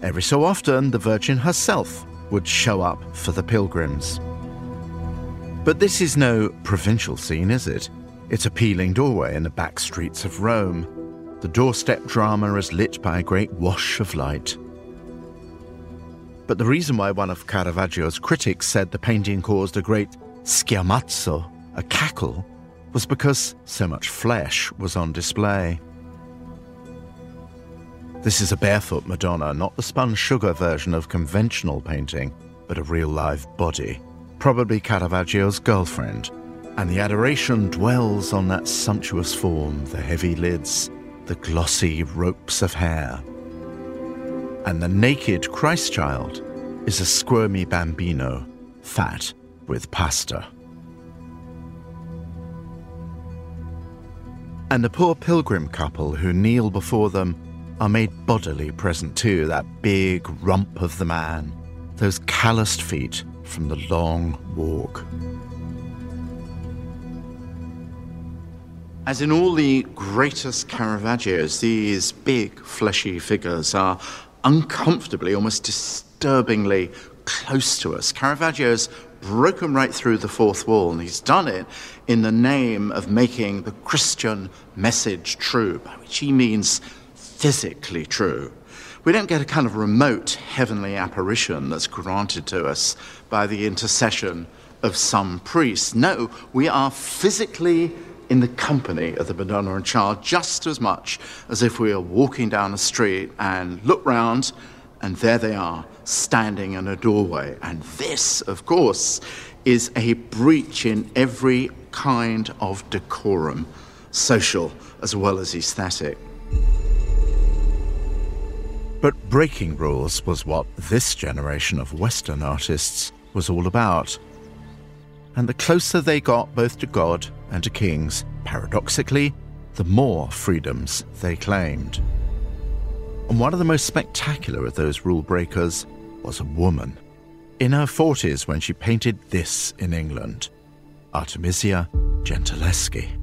Every so often, the Virgin herself would show up for the pilgrims. But this is no provincial scene, is it? It's a peeling doorway in the back streets of Rome. The doorstep drama is lit by a great wash of light. But the reason why one of Caravaggio's critics said the painting caused a great schiamazzo, a cackle, was because so much flesh was on display. This is a barefoot Madonna, not the spun sugar version of conventional painting, but a real live body, probably Caravaggio's girlfriend, and the adoration dwells on that sumptuous form, the heavy lids, the glossy ropes of hair. And the naked Christ child is a squirmy bambino, fat with pasta. And the poor pilgrim couple who kneel before them are made bodily present too, that big rump of the man, those calloused feet from the long walk. As in all the greatest Caravaggios, these big fleshy figures are uncomfortably, almost disturbingly close to us. Caravaggio's broken right through the fourth wall, and he's done it in the name of making the Christian message true, by which he means physically true. We don't get a kind of remote heavenly apparition that's granted to us by the intercession of some priest. No, we are physically in the company of the Madonna and Child just as much as if we are walking down the street and look round and there they are, standing in a doorway. And this, of course, is a breach in every kind of decorum, social as well as aesthetic. But breaking rules was what this generation of Western artists was all about. And the closer they got both to God and to kings, paradoxically, the more freedoms they claimed. And one of the most spectacular of those rule breakers was a woman, in her 40s when she painted this in England, Artemisia Gentileschi.